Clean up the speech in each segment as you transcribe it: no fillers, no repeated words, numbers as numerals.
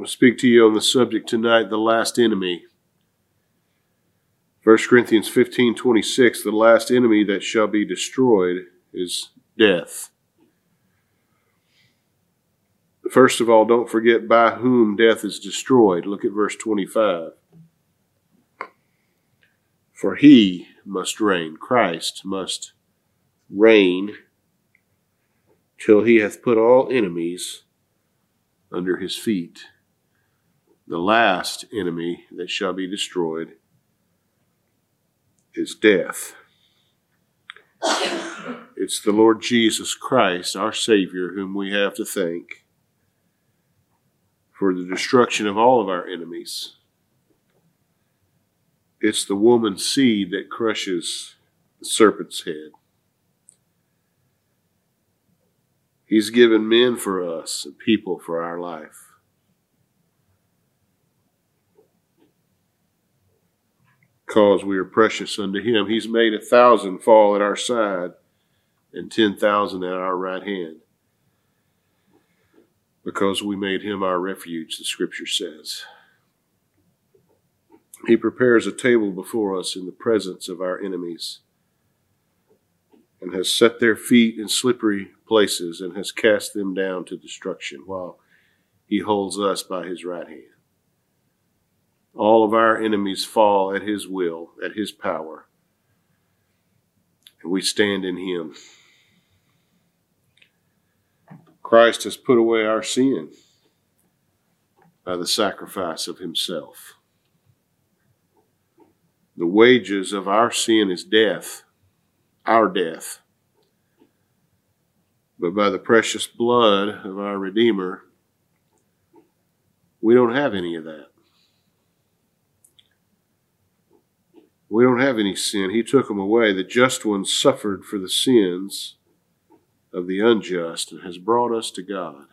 will speak to you on the subject tonight, the last enemy. 1 Corinthians 15:26, the last enemy that shall be destroyed is death. First of all, don't forget by whom death is destroyed. Look at verse 25. For he must reign, Christ must reign till he hath put all enemies under his feet. The last enemy that shall be destroyed is death. It's the Lord Jesus Christ, our Savior, whom we have to thank for the destruction of all of our enemies. It's the woman's seed that crushes the serpent's head. He's given men for us and people for our life. Because we are precious unto him. He's made 1,000 fall at our side and 10,000 at our right hand. Because we made him our refuge, the scripture says. He prepares a table before us in the presence of our enemies, and has set their feet in slippery places, and has cast them down to destruction, while he holds us by his right hand. All of our enemies fall at his will, at his power, and we stand in him. Christ has put away our sin by the sacrifice of himself. The wages of our sin is death, our death. But by the precious blood of our Redeemer, we don't have any of that. We don't have any sin. He took them away. The just one suffered for the sins of the unjust and has brought us to God.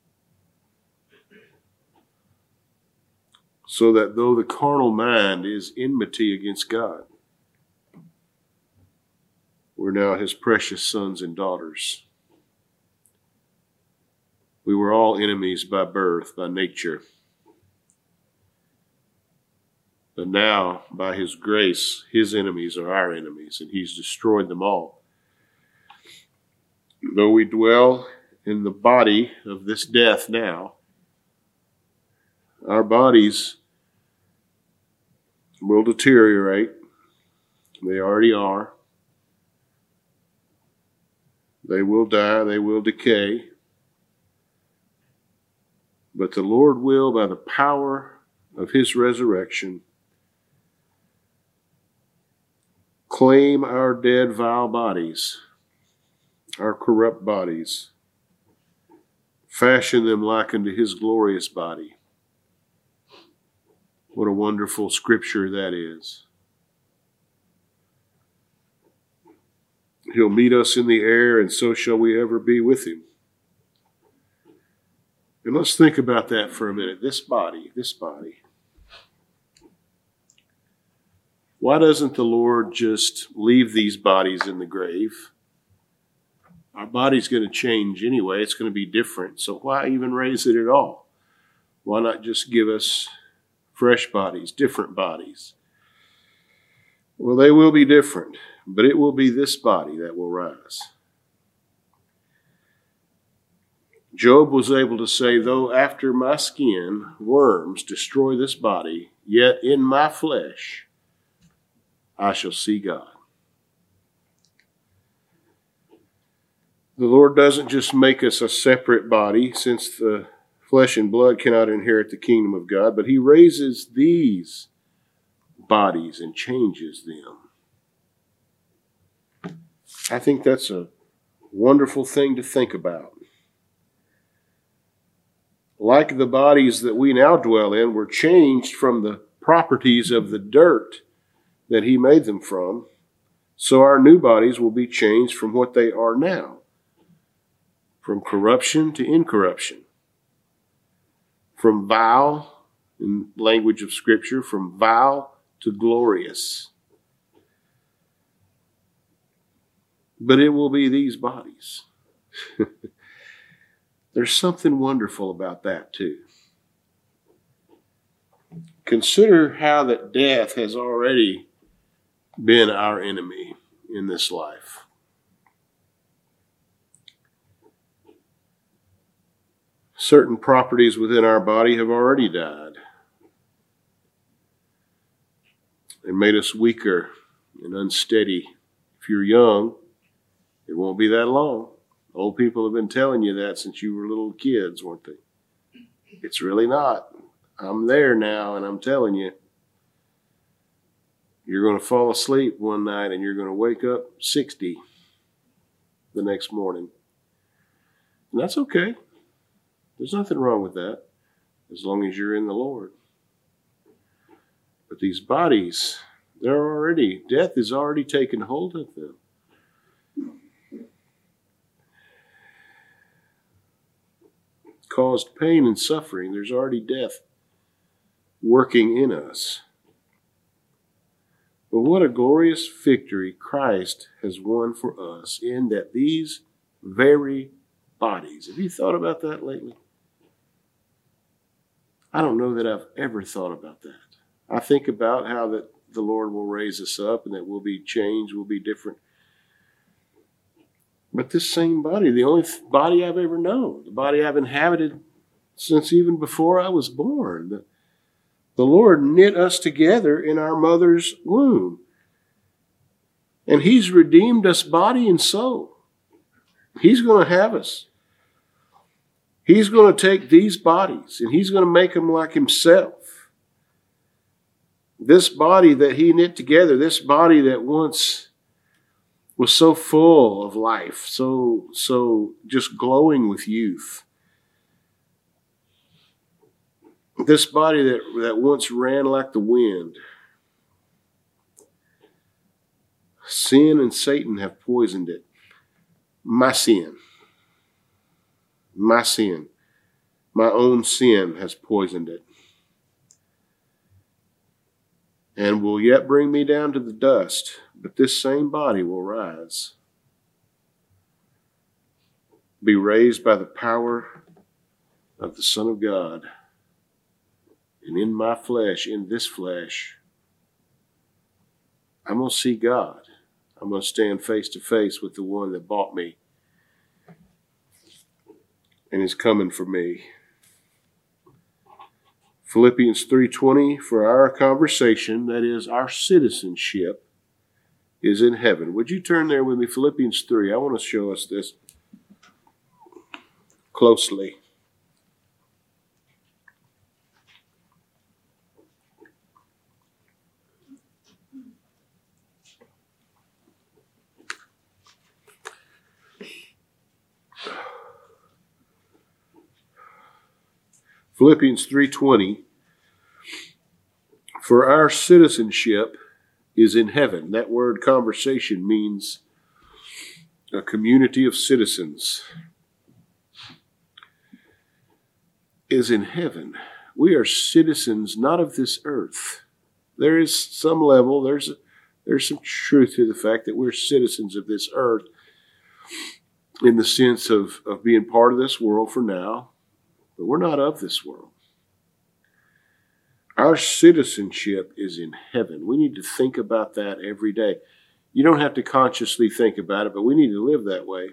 So that though the carnal mind is enmity against God, we're now his precious sons and daughters. We were all enemies by birth, by nature. But now, by his grace, his enemies are our enemies, and he's destroyed them all. Though we dwell in the body of this death now, our bodies will deteriorate. They already are. They will die. They will decay. But the Lord will, by the power of his resurrection, claim our dead, vile bodies, our corrupt bodies, fashion them like unto his glorious body. What a wonderful scripture that is. He'll meet us in the air, and so shall we ever be with him. And let's think about that for a minute. This body. Why doesn't the Lord just leave these bodies in the grave? Our body's going to change anyway. It's going to be different. So why even raise it at all? Why not just give us fresh bodies, different bodies? Well, they will be different, but it will be this body that will rise. Job was able to say, though after my skin worms destroy this body, yet in my flesh I shall see God. The Lord doesn't just make us a separate body, since the flesh and blood cannot inherit the kingdom of God, but he raises these bodies and changes them. I think that's a wonderful thing to think about. Like the bodies that we now dwell in were changed from the properties of the dirt that he made them from, so our new bodies will be changed from what they are now, from corruption to incorruption, from vile, in language of Scripture, from vile to glorious. But it will be these bodies. There's something wonderful about that too. consider how that death has already been our enemy in this life. Certain properties within our body have already died and made us weaker and unsteady. If you're young, it won't be that long. Old people have been telling you that since you were little kids, weren't they? It's really not. I'm there now, and I'm telling you, you're going to fall asleep one night and you're going to wake up 60 the next morning. And that's okay. There's nothing wrong with that, as long as you're in the Lord. But these bodies, death has already taken hold of them. Caused pain and suffering. There's already death working in us. But what a glorious victory Christ has won for us in that these very bodies. Have you thought about that lately? I don't know that I've ever thought about that. I think about how that the Lord will raise us up and that we'll be changed, we'll be different. But this same body, the only body I've ever known, the body I've inhabited since even before I was born, the Lord knit us together in our mother's womb. And He's redeemed us body and soul. He's going to have us. He's going to take these bodies and He's going to make them like Himself. This body that He knit together, this body that once was so full of life, so just glowing with youth. This body that once ran like the wind. Sin and Satan have poisoned it. My sin, my own sin has poisoned it. And will yet bring me down to the dust, but this same body will rise. Be raised by the power of the Son of God. And in my flesh, in this flesh, I'm going to see God. I'm going to stand face to face with the one that bought me and is coming for me. Philippians 3:20, for our conversation, that is our citizenship, is in heaven. Would you turn there with me? Philippians 3. I want to show us this closely. Philippians 3:20, for our citizenship is in heaven. That word conversation means a community of citizens. Is in heaven. We are citizens not of this earth. There is some level, there's some truth to the fact that we're citizens of this earth in the sense of being part of this world for now. But we're not of this world. Our citizenship is in heaven. We need to think about that every day. You don't have to consciously think about it, but we need to live that way.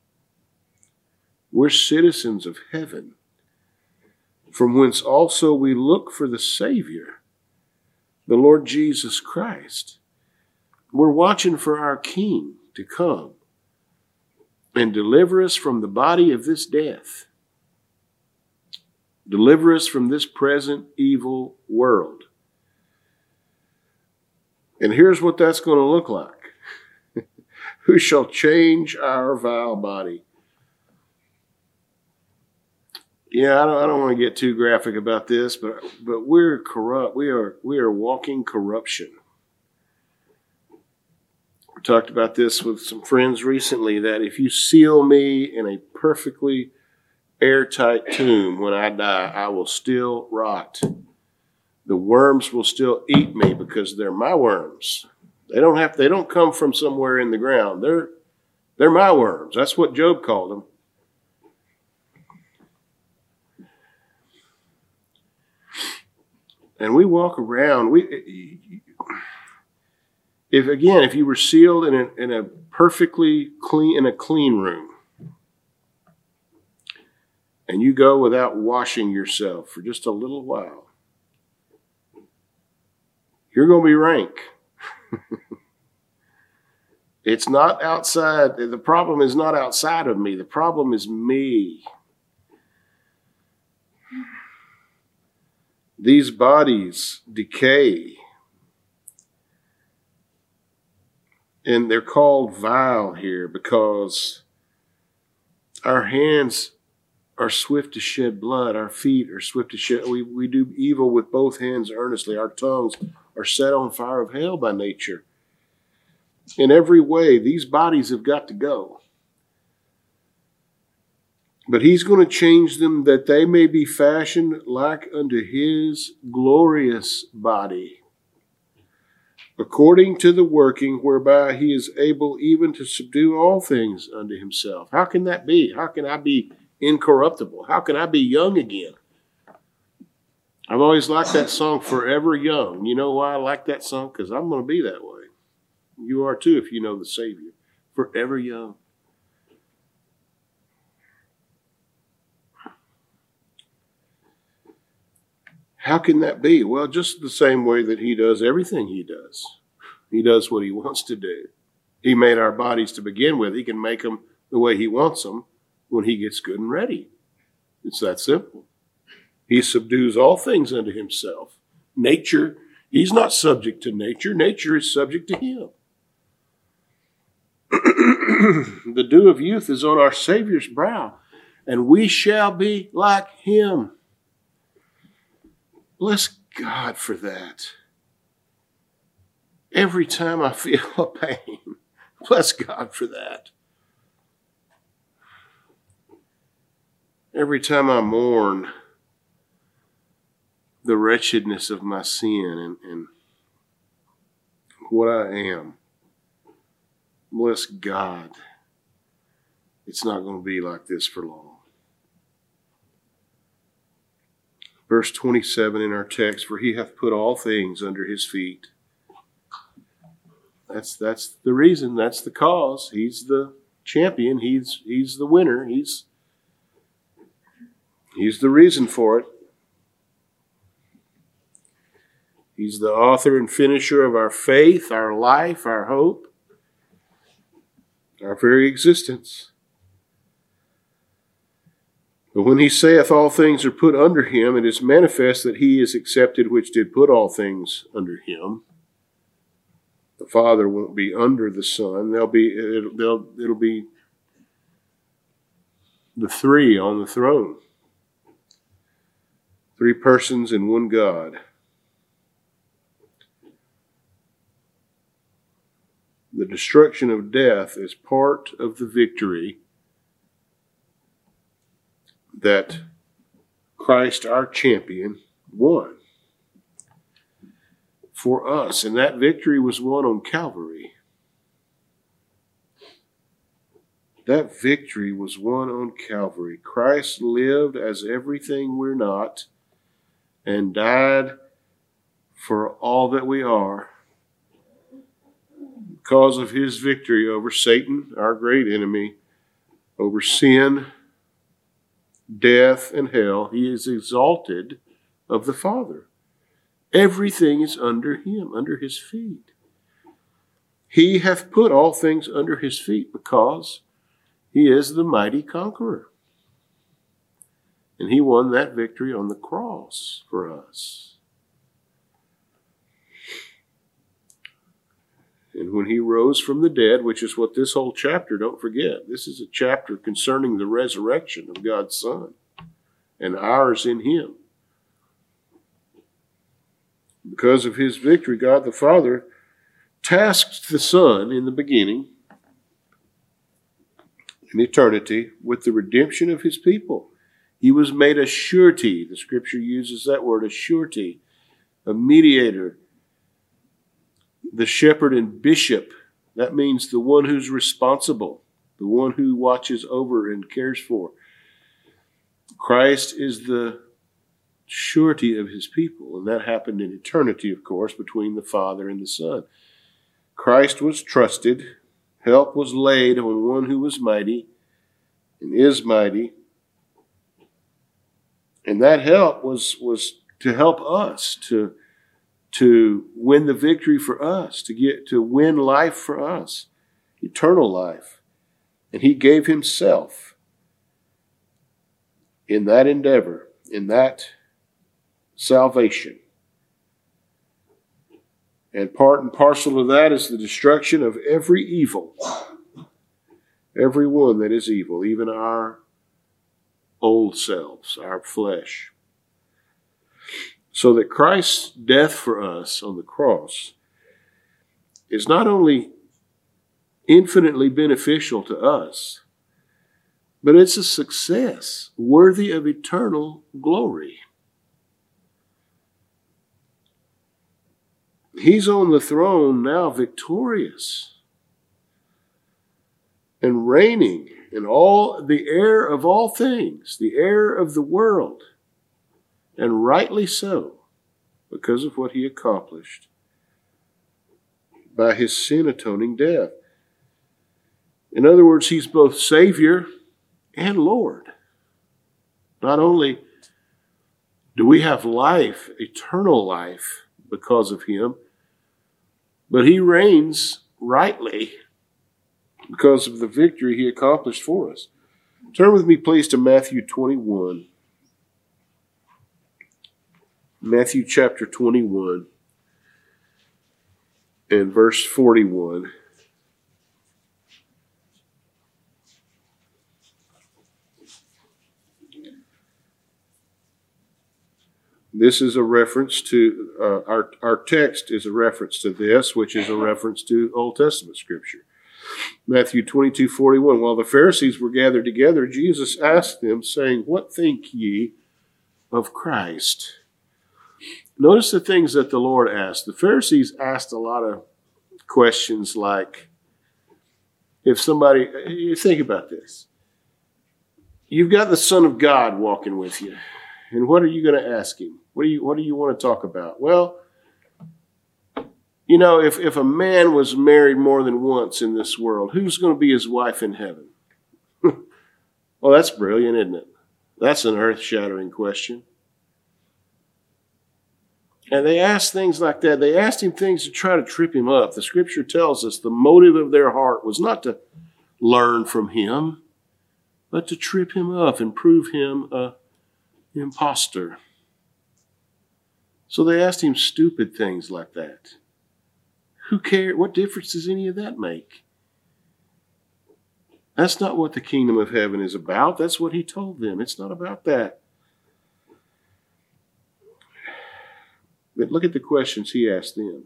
We're citizens of heaven, from whence also we look for the Savior, the Lord Jesus Christ. We're watching for our King to come and deliver us from the body of this death. Deliver us from this present evil world. And here's what that's going to look like. Who shall change our vile body? Yeah, I don't want to get too graphic about this, but we're corrupt. We are walking corruption. We talked about this with some friends recently, that if you seal me in a perfectly airtight tomb, when I die, I will still rot. The worms will still eat me because they're my worms. They don't come from somewhere in the ground. They're my worms. That's what Job called them. And we walk around. If you were sealed in a perfectly clean room, and you go without washing yourself for just a little while, you're going to be rank. It's not outside. The problem is not outside of me. The problem is me. These bodies decay. And they're called vile here because our hands are swift to shed blood. Our feet are swift to shed. We do evil with both hands earnestly. Our tongues are set on fire of hell by nature. In every way, these bodies have got to go. But he's going to change them that they may be fashioned like unto his glorious body, according to the working whereby he is able even to subdue all things unto himself. How can that be? How can I be incorruptible? How can I be young again? I've always liked that song, Forever Young. You know why I like that song? Because I'm going to be that way. You are too if you know the Savior. Forever young. How can that be? Well, just the same way that he does everything he does. He does what he wants to do. He made our bodies to begin with. He can make them the way he wants them when he gets good and ready. It's that simple. He subdues all things unto himself. Nature, he's not subject to nature. Nature is subject to him. The dew of youth is on our Savior's brow, and we shall be like him. Bless God for that. Every time I feel a pain, bless God for that. Every time I mourn the wretchedness of my sin and what I am, bless God, it's not going to be like this for long. Verse 27 in our text, for he hath put all things under his feet. That's the reason, that's the cause. He's the champion, he's the winner, he's the reason for it. He's the author and finisher of our faith, our life, our hope, our very existence. But when he saith all things are put under him, it is manifest that he is accepted which did put all things under him. The Father won't be under the Son. It'll be the three on the throne. Three persons and one God. The destruction of death is part of the victory that Christ, our champion, won for us. And that victory was won on Calvary. That victory was won on Calvary. Christ lived as everything we're not and died for all that we are because of his victory over Satan, our great enemy, over sin, death, and hell. He is exalted of the Father. Everything is under him, under his feet. He hath put all things under his feet because he is the mighty conqueror. And he won that victory on the cross for us. And when he rose from the dead, which is what this whole chapter, don't forget, this is a chapter concerning the resurrection of God's Son and ours in him. Because of his victory, God the Father tasked the Son in the beginning, in eternity, with the redemption of his people. He was made a surety. The scripture uses that word, a surety, a mediator, the shepherd and bishop. That means the one who's responsible, the one who watches over and cares for. Christ is the surety of his people. And that happened in eternity, of course, between the Father and the Son. Christ was trusted. Help was laid on one who was mighty and is mighty. And that help was to help us, to win the victory for us, to win life for us, eternal life. And he gave himself in that endeavor, in that salvation. And part and parcel of that is the destruction of every evil. Every one that is evil, even our old selves, our flesh. So that Christ's death for us on the cross is not only infinitely beneficial to us, but it's a success worthy of eternal glory. He's on the throne now, victorious and reigning in all the heir of all things, the heir of the world, and rightly so, because of what he accomplished by his sin-atoning death. In other words, he's both Savior and Lord. Not only do we have life, eternal life, because of him, but he reigns rightly because of the victory he accomplished for us. Turn with me, please, to Matthew 21. Matthew chapter 21 and verse 41. This is a reference to, our text is a reference to this, which is a reference to Old Testament Scripture. Matthew 22:41. While the Pharisees were gathered together, Jesus asked them, saying, "What think ye of Christ?" Notice the things that the Lord asked. The Pharisees asked a lot of questions like, if somebody, you think about this. You've got the Son of God walking with you. And what are you going to ask him? What do you want to talk about? Well, you know, if a man was married more than once in this world, who's going to be his wife in heaven? Well, that's brilliant, isn't it? That's an earth-shattering question. And they asked things like that. They asked him things to try to trip him up. The Scripture tells us the motive of their heart was not to learn from him, but to trip him up and prove him an imposter. So they asked him stupid things like that. Who cares? What difference does any of that make? That's not what the kingdom of heaven is about. That's what he told them. It's not about that. But look at the questions he asked them.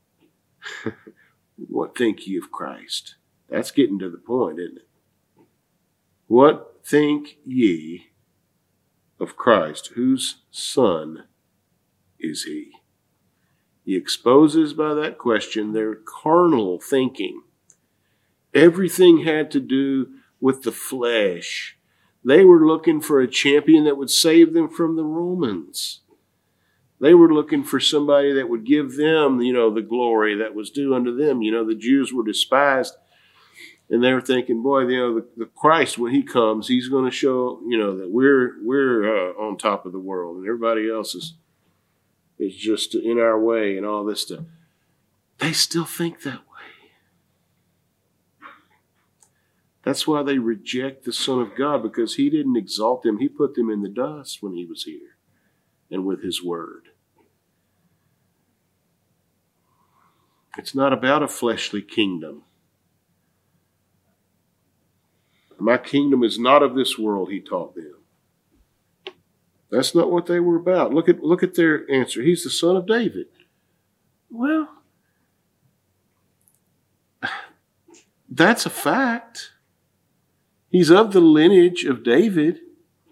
What think ye of Christ? That's getting to the point, isn't it? What think ye of Christ? Whose son is he? He exposes by that question their carnal thinking. Everything had to do with the flesh. They were looking for a champion that would save them from the Romans. They were looking for somebody that would give them, the glory that was due unto them. The Jews were despised. And they were thinking, boy, the Christ, when he comes, he's going to show, that we're on top of the world. And everybody else is just in our way and all this stuff. They still think that way. That's why they reject the Son of God, because he didn't exalt them. He put them in the dust when he was here and with his word. It's not about a fleshly kingdom. My kingdom is not of this world, he taught them. That's not what they were about. Look at their answer. He's the son of David. Well, that's a fact. He's of the lineage of David.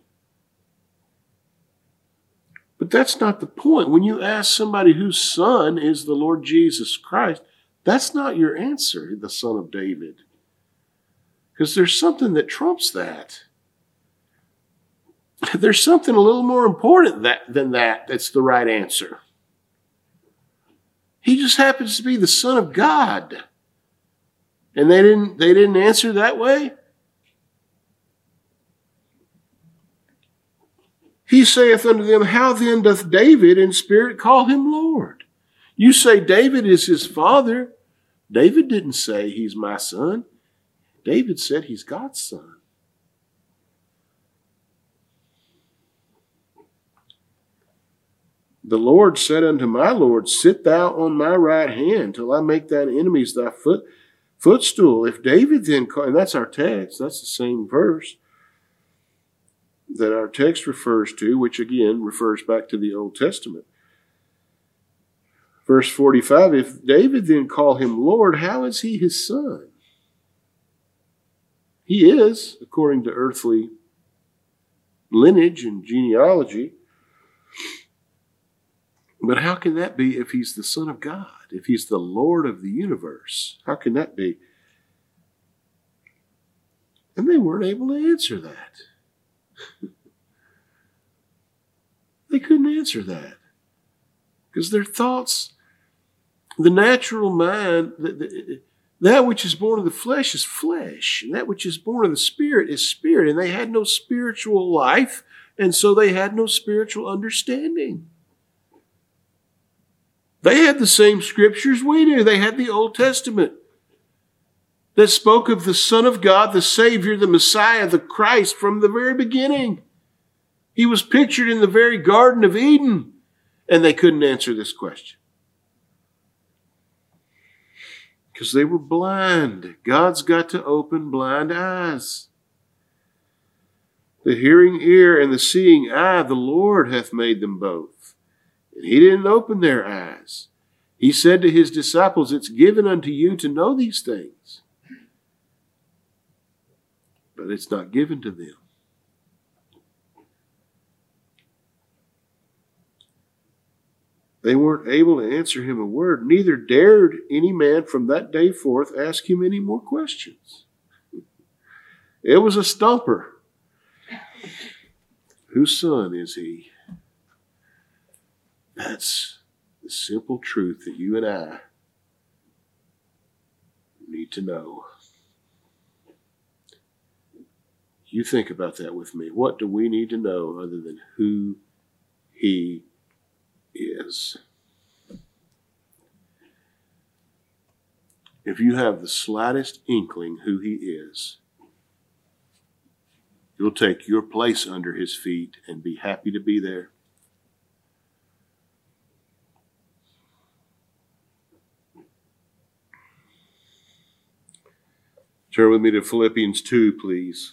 But that's not the point. When you ask somebody whose son is the Lord Jesus Christ, that's not your answer, the son of David. Because there's something that trumps that. There's something a little more important than that that's the right answer. He just happens to be the Son of God. And they didn't answer that way? He saith unto them, How then doth David in spirit call him Lord? You say David is his father. David didn't say he's my son. David said he's God's son. The Lord said unto my Lord, Sit thou on my right hand till I make thine enemies thy footstool. If David then, and that's our text, that's the same verse that our text refers to, which again refers back to the Old Testament. Verse 45, if David then call him Lord, how is he his son? He is, according to earthly lineage and genealogy. But how can that be if he's the Son of God, if he's the Lord of the universe? How can that be? And they weren't able to answer that. They couldn't answer that. Because their thoughts, the natural mind, that which is born of the flesh is flesh, and that which is born of the spirit is spirit. And they had no spiritual life, and so they had no spiritual understanding. They had the same scriptures we do. They had the Old Testament that spoke of the Son of God, the Savior, the Messiah, the Christ from the very beginning. He was pictured in the very Garden of Eden, and they couldn't answer this question. Because they were blind. God's got to open blind eyes. The hearing ear and the seeing eye, the Lord hath made them both. And he didn't open their eyes. He said to his disciples, It's given unto you to know these things. But it's not given to them. They weren't able to answer him a word. Neither dared any man from that day forth ask him any more questions. It was a stumper. Whose son is he? That's the simple truth that you and I need to know. You think about that with me. What do we need to know other than who he is? If you have the slightest inkling who he is, you'll take your place under his feet and be happy to be there. Turn with me to Philippians 2, please.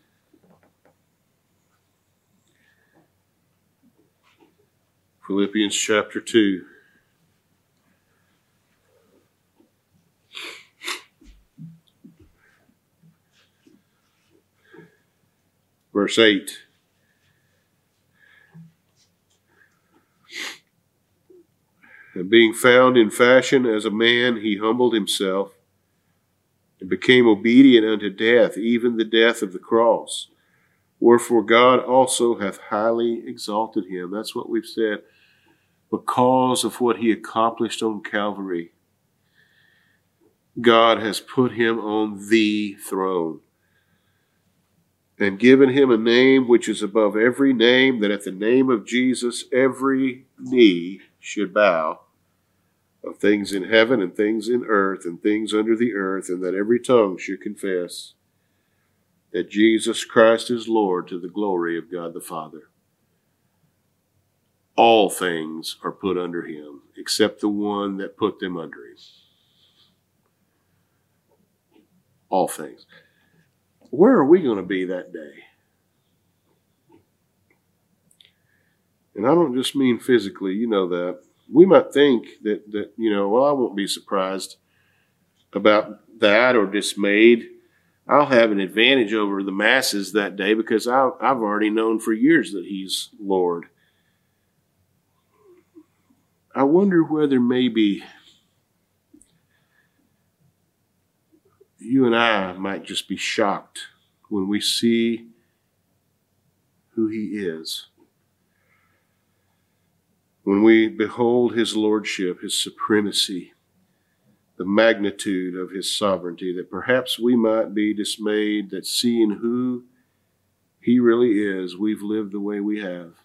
Philippians chapter 2. Verse 8. And being found in fashion as a man, he humbled himself and became obedient unto death, even the death of the cross. Wherefore God also hath highly exalted him. That's what we've said. Because of what he accomplished on Calvary, God has put him on the throne and given him a name which is above every name, that at the name of Jesus every knee should bow, of things in heaven and things in earth and things under the earth, and that every tongue should confess that Jesus Christ is Lord, to the glory of God the Father. All things are put under him, except the one that put them under him. All things. Where are we going to be that day? And I don't just mean physically, you know that. We might think that I won't be surprised about that or dismayed. I'll have an advantage over the masses that day because I've already known for years that he's Lord. I wonder whether maybe you and I might just be shocked when we see who he is. When we behold his lordship, his supremacy, the magnitude of his sovereignty, that perhaps we might be dismayed that seeing who he really is, we've lived the way we have.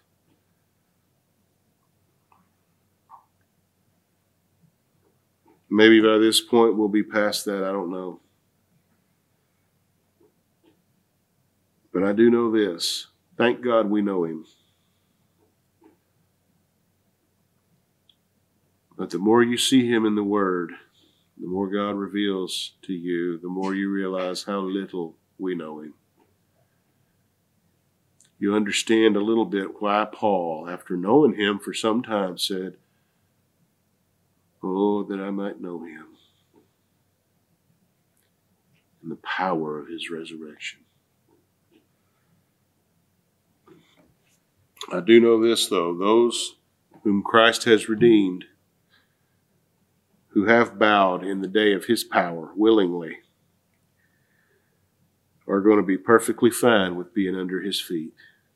Maybe by this point we'll be past that, I don't know. But I do know this. Thank God we know him. But the more you see him in the Word, the more God reveals to you, the more you realize how little we know him. You understand a little bit why Paul, after knowing him for some time, said, "Oh, that I might know him and the power of his resurrection." I do know this, though. Those whom Christ has redeemed, who have bowed in the day of his power willingly, are going to be perfectly fine with being under his feet.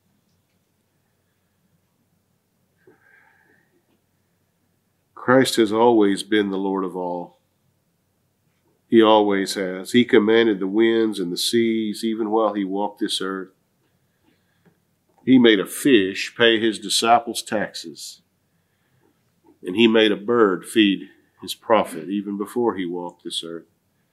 Christ has always been the Lord of all. He always has. He commanded the winds and the seas even while he walked this earth. He made a fish pay his disciples' taxes. And he made a bird feed his prophet even before he walked this earth.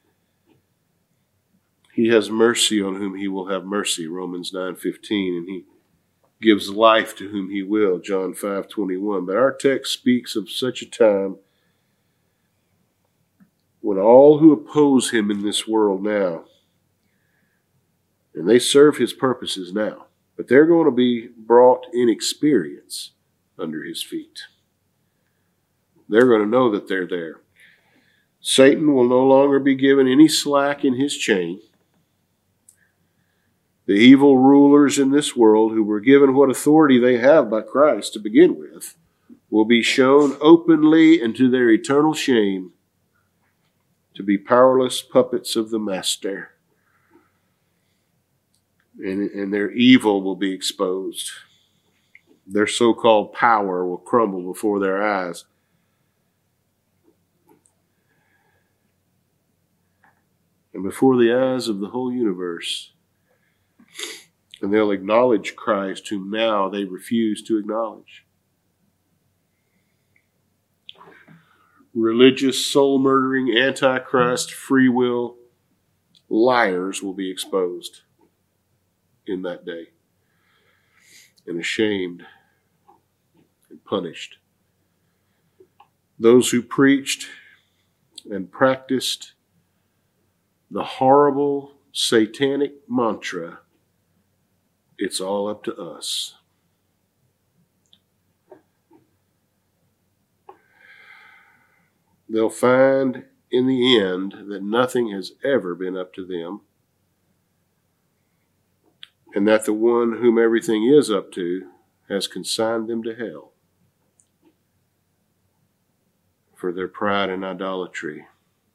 He has mercy on whom he will have mercy, Romans 9:15, and he gives life to whom he will, John 5:21. But our text speaks of such a time when all who oppose him in this world now, and they serve his purposes now, but they're going to be brought in experience under his feet. They're going to know that they're there. Satan will no longer be given any slack in his chain. The evil rulers in this world, who were given what authority they have by Christ to begin with, will be shown openly and to their eternal shame to be powerless puppets of the master. And their evil will be exposed. Their so-called power will crumble before their eyes. And before the eyes of the whole universe. And they'll acknowledge Christ, whom now they refuse to acknowledge. Religious, soul-murdering, antichrist, free will liars will be exposed in that day, and ashamed and punished. Those who preached and practiced the horrible satanic mantra, "It's all up to us," they'll find in the end that nothing has ever been up to them, and that the one whom everything is up to has consigned them to hell for their pride and idolatry.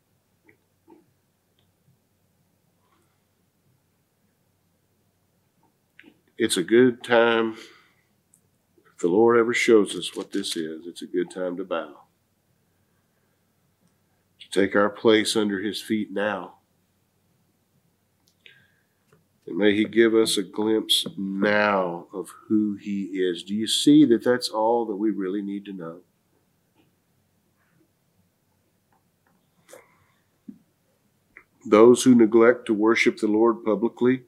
It's a good time, if the Lord ever shows us what this is, it's a good time to bow. To take our place under his feet now. And may he give us a glimpse now of who he is. Do you see that that's all that we really need to know? Those who neglect to worship the Lord publicly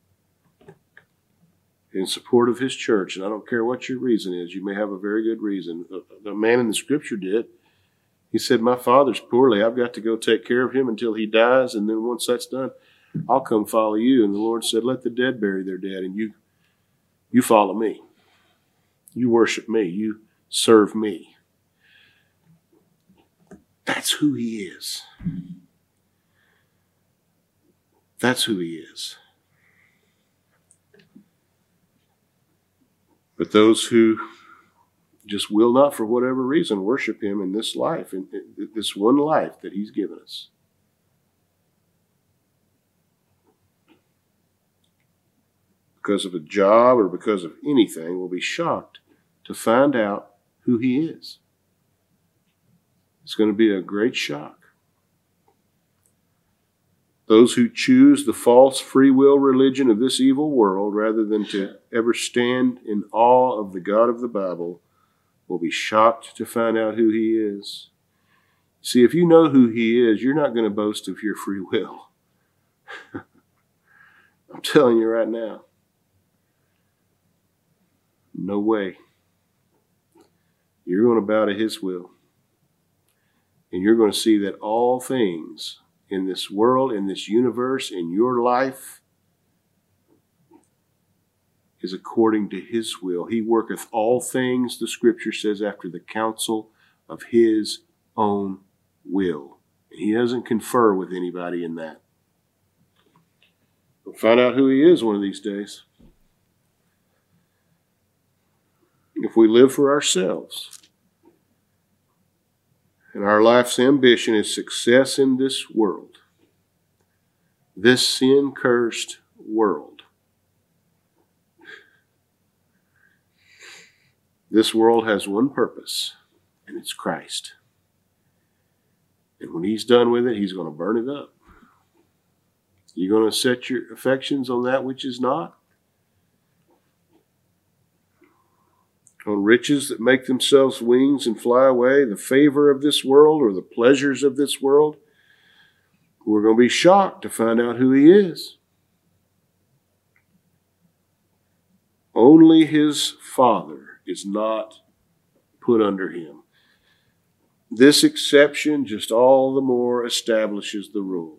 in support of his church, and I don't care what your reason is, you may have a very good reason. The man in the scripture did. He said, "My father's poorly. I've got to go take care of him until he dies, and then once that's done, I'll come follow you." And the Lord said, "Let the dead bury their dead, and you follow me. You worship me. You serve me." That's who he is. That's who he is. But those who just will not, for whatever reason, worship him in this life, in this one life that he's given us, because of a job or because of anything, will be shocked to find out who he is. It's going to be a great shock. Those who choose the false free will religion of this evil world rather than to ever stand in awe of the God of the Bible will be shocked to find out who he is. See, if you know who he is, you're not going to boast of your free will. I'm telling you right now. No way. You're going to bow to his will. And you're going to see that all things in this world, in this universe, in your life, is according to his will. He worketh all things, the scripture says, after the counsel of his own will. And he doesn't confer with anybody in that. We'll find out who he is one of these days. If we live for ourselves, and our life's ambition is success in this world, this sin-cursed world, this world has one purpose, and it's Christ. And when he's done with it, he's going to burn it up. You're going to set your affections on that which is not? On riches that make themselves wings and fly away, the favor of this world or the pleasures of this world? We're going to be shocked to find out who he is. Only his Father is not put under him. This exception just all the more establishes the rule.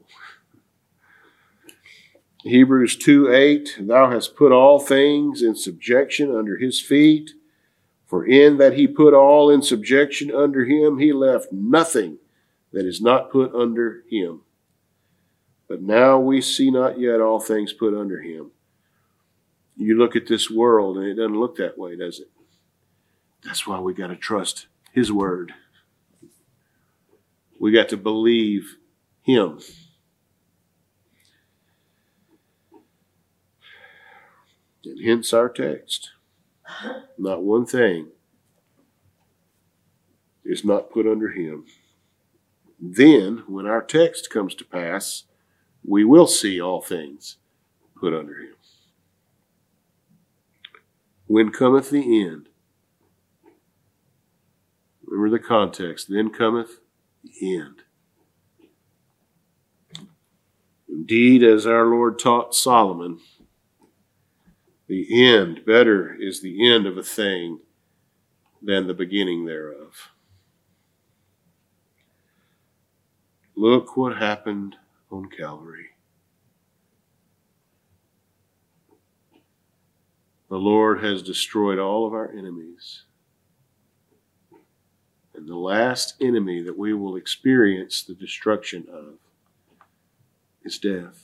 Hebrews 2:8, thou hast put all things in subjection under his feet. For in that he put all in subjection under him, he left nothing that is not put under him. But now we see not yet all things put under him. You look at this world and it doesn't look that way, does it? That's why we got to trust his word. We got to believe him. And hence our text. Not one thing is not put under him. Then, when our text comes to pass, we will see all things put under him. When cometh the end? Remember the context. Then cometh the end. Indeed, as our Lord taught Solomon, the end, better is the end of a thing than the beginning thereof. Look what happened on Calvary. The Lord has destroyed all of our enemies. And the last enemy that we will experience the destruction of is death.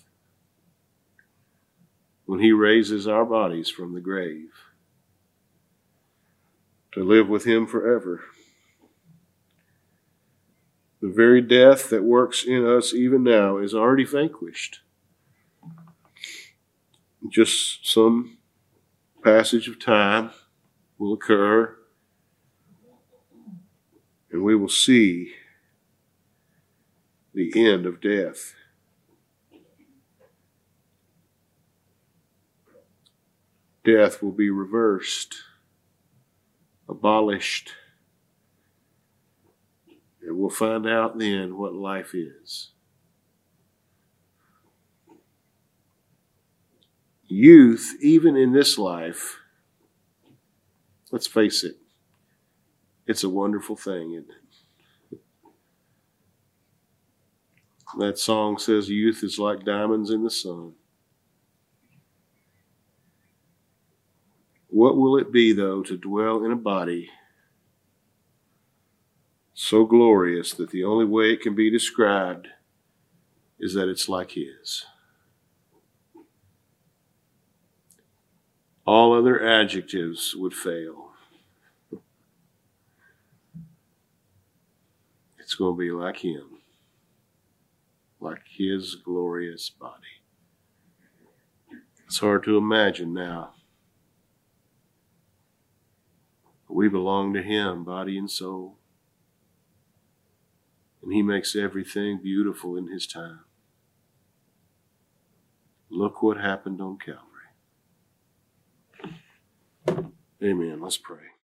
When he raises our bodies from the grave to live with him forever. The very death that works in us even now is already vanquished. Just some passage of time will occur, and we will see the end of death. Death will be reversed, abolished, and we'll find out then what life is. Youth, even in this life, let's face it, it's a wonderful thing, isn't it? That song says youth is like diamonds in the sun. What will it be, though, to dwell in a body so glorious that the only way it can be described is that it's like his? All other adjectives would fail. It's going to be like him, like his glorious body. It's hard to imagine now. We belong to Him, body and soul. And He makes everything beautiful in His time. Look what happened on Calvary. Amen. Let's pray.